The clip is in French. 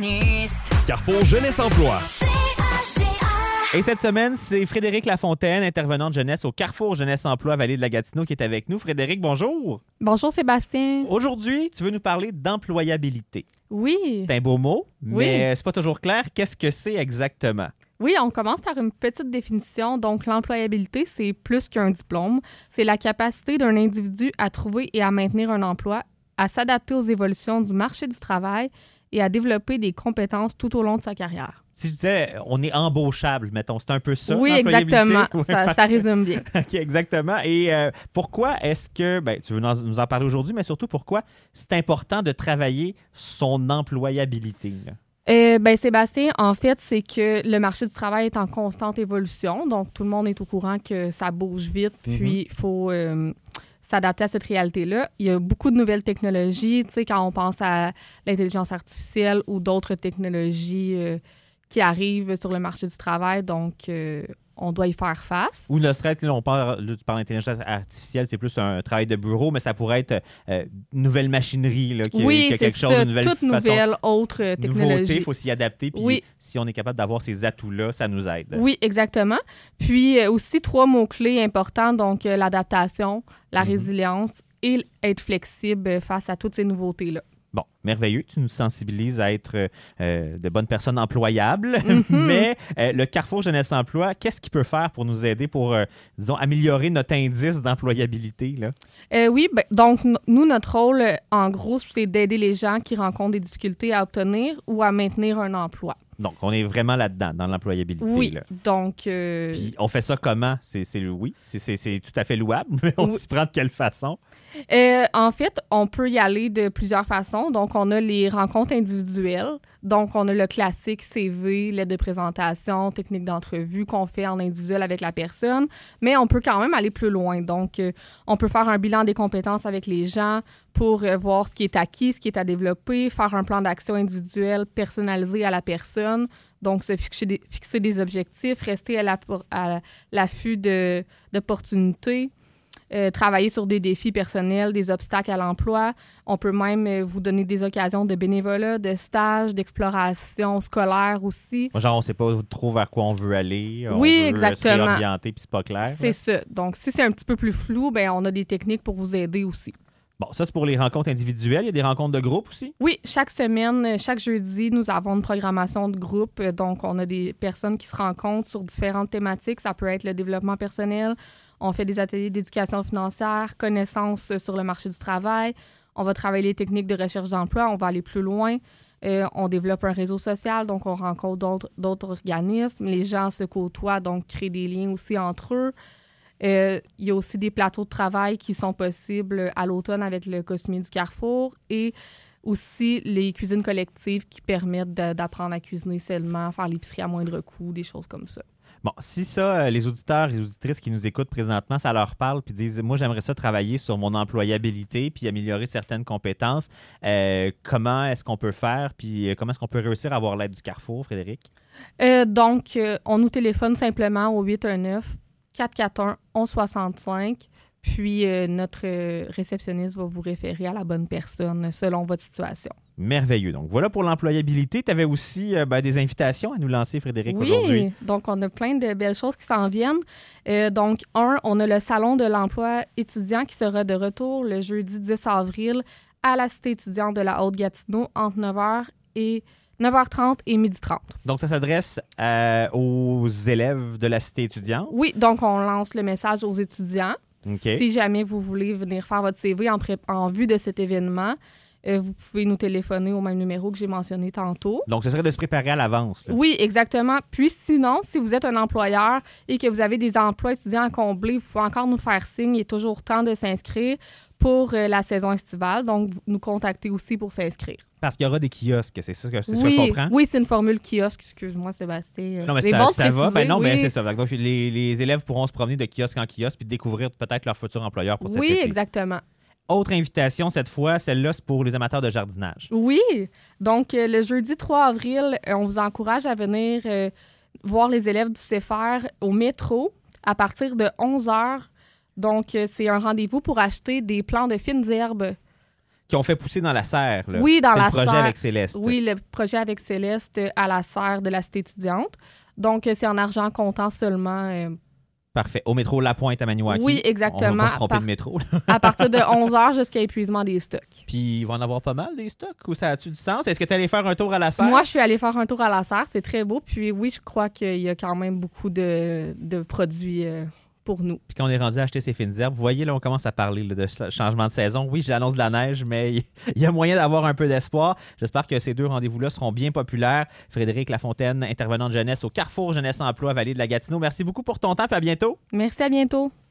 Nice. Carrefour Jeunesse Emploi. Et cette semaine, c'est Frédéric Lafontaine, intervenant de jeunesse au Carrefour Jeunesse Emploi Vallée de la Gatineau, qui est avec nous. Frédéric, bonjour. Bonjour Sébastien. Aujourd'hui, tu veux nous parler d'employabilité. Oui. C'est un beau mot, mais Oui. c'est pas toujours clair. Qu'est-ce que c'est exactement? Oui, on commence par une petite définition. Donc, l'employabilité, c'est plus qu'un diplôme. C'est la capacité d'un individu à trouver et à maintenir un emploi, à s'adapter aux évolutions du marché du travail et à développer des compétences tout au long de sa carrière. Si je disais, on est embauchable, mettons, c'est un peu ça, Oui, l'employabilité? exactement. Oui, Ça résume bien. OK, exactement. Et pourquoi est-ce que, tu veux nous en parler aujourd'hui, mais surtout pourquoi c'est important de travailler son employabilité, là? Sébastien, en fait, c'est que le marché du travail est en constante évolution. Donc, tout le monde est au courant que ça bouge vite, puis il faut s'adapter à cette réalité-là. Il y a beaucoup de nouvelles technologies, tu sais, quand on pense à l'intelligence artificielle ou d'autres technologies qui arrivent sur le marché du travail. Donc, on doit y faire face. Ou ne serait-ce que là, tu parles d'intelligence artificielle, c'est plus un travail de bureau, mais ça pourrait être une nouvelle machinerie, là, qui a quelque chose, une nouvelle toute façon. nouvelle autre technologie. Nouveauté, il faut s'y adapter. Puis Oui. si on est capable d'avoir ces atouts-là, ça nous aide. Oui, exactement. Puis aussi 3 mots-clés importants, donc l'adaptation, la résilience et être flexible face à toutes ces nouveautés-là. Bon, merveilleux. Tu nous sensibilises à être de bonnes personnes employables. Mais le Carrefour Jeunesse Emploi, qu'est-ce qu'il peut faire pour nous aider pour, disons, améliorer notre indice d'employabilité, là? Donc nous, notre rôle, en gros, c'est d'aider les gens qui rencontrent des difficultés à obtenir ou à maintenir un emploi. Donc, on est vraiment là-dedans, dans l'employabilité. Oui, là. donc... Puis, on fait ça comment? C'est tout à fait louable, mais on Oui. s'y prend de quelle façon? En fait, on peut y aller de plusieurs façons. Donc, on a les rencontres individuelles. Donc, on a le classique CV, lettre de présentation, technique d'entrevue qu'on fait en individuel avec la personne. Mais on peut quand même aller plus loin. Donc, on peut faire un bilan des compétences avec les gens pour voir ce qui est acquis, ce qui est à développer, faire un plan d'action individuel personnalisé à la personne. Donc, se fixer des objectifs, rester à l'affût d'opportunités. Travailler sur des défis personnels, des obstacles à l'emploi. On peut même vous donner des occasions de bénévolat, de stage, d'exploration scolaire aussi. Genre, on ne sait pas trop vers quoi on veut aller. Oui, on veut exactement. se réorienter, puis c'est pas clair. C'est ça. Donc, si c'est un petit peu plus flou, on a des techniques pour vous aider aussi. Bon, ça, c'est pour les rencontres individuelles. Il y a des rencontres de groupe aussi? Oui, chaque semaine, chaque jeudi, nous avons une programmation de groupe. Donc, on a des personnes qui se rencontrent sur différentes thématiques. Ça peut être le développement personnel. On fait des ateliers d'éducation financière, connaissances sur le marché du travail. On va travailler les techniques de recherche d'emploi. On va aller plus loin. On développe un réseau social, donc on rencontre d'autres organismes. Les gens se côtoient, donc créent des liens aussi entre eux. Il y a aussi des plateaux de travail qui sont possibles à l'automne avec le costumier du Carrefour et aussi les cuisines collectives qui permettent d'apprendre à cuisiner seulement, faire l'épicerie à moindre coût, des choses comme ça. Bon, si ça, les auditeurs et les auditrices qui nous écoutent présentement, ça leur parle puis disent « Moi, j'aimerais ça travailler sur mon employabilité puis améliorer certaines compétences. » Comment est-ce qu'on peut faire puis comment est-ce qu'on peut réussir à avoir l'aide du Carrefour, Frédéric? Donc, on nous téléphone simplement au 819-441-1165. Puis, notre réceptionniste va vous référer à la bonne personne selon votre situation. Merveilleux. Donc, voilà pour l'employabilité. Tu avais aussi des invitations à nous lancer, Frédéric, Oui, aujourd'hui. donc on a plein de belles choses qui s'en viennent. Donc, on a le Salon de l'emploi étudiant qui sera de retour le jeudi 10 avril à la Cité étudiante de la Haute-Gatineau entre 9h30 et 12h30. Donc, ça s'adresse aux élèves de la Cité étudiante. Oui, donc on lance le message aux étudiants. OK. Si jamais vous voulez venir faire votre CV en vue de cet événement, vous pouvez nous téléphoner au même numéro que j'ai mentionné tantôt. Donc, ce serait de se préparer à l'avance, là. Oui, exactement. Puis sinon, si vous êtes un employeur et que vous avez des emplois étudiants à combler, vous pouvez encore nous faire signe. Il est toujours temps de s'inscrire pour la saison estivale. Donc, nous contacter aussi pour s'inscrire. Parce qu'il y aura des kiosques, c'est ça que je comprends? Oui, c'est une formule kiosque. Excuse-moi, Sébastien. Non, mais c'est ça, bon de ça va. préciser, Non, oui. mais c'est ça. Donc, les élèves pourront se promener de kiosque en kiosque puis découvrir peut-être leur futur employeur pour cet Oui, été. exactement. Autre invitation, cette fois, celle-là, c'est pour les amateurs de jardinage. Oui. Donc, le jeudi 3 avril, on vous encourage à venir voir les élèves du CEFER au métro à partir de 11h. Donc, c'est un rendez-vous pour acheter des plants de fines herbes. qu'on fait pousser dans la serre. Là. Oui, dans c'est la le projet serre. avec Céleste. Oui, le projet avec Céleste à la serre de la Cité étudiante. Donc, c'est en argent comptant seulement. Parfait. Au métro La Pointe à Maniwaki. Oui, exactement. On va pas se tromper de métro. À partir de 11h jusqu'à épuisement des stocks. Puis, il va en avoir pas mal, des stocks, ou ça a-tu du sens? Est-ce que tu es allé faire un tour à la serre? Moi, je suis allée faire un tour à la serre. C'est très beau. Puis oui, je crois qu'il y a quand même beaucoup de produits pour nous. Puis quand on est rendu à acheter ces fines herbes, vous voyez, là, on commence à parler là, de changement de saison. Oui, j'annonce de la neige, mais il y a moyen d'avoir un peu d'espoir. J'espère que ces 2 rendez-vous-là seront bien populaires. Frédéric Lafontaine, intervenant de jeunesse au Carrefour Jeunesse Emploi, Vallée de la Gatineau. Merci beaucoup pour ton temps, puis à bientôt. Merci, à bientôt.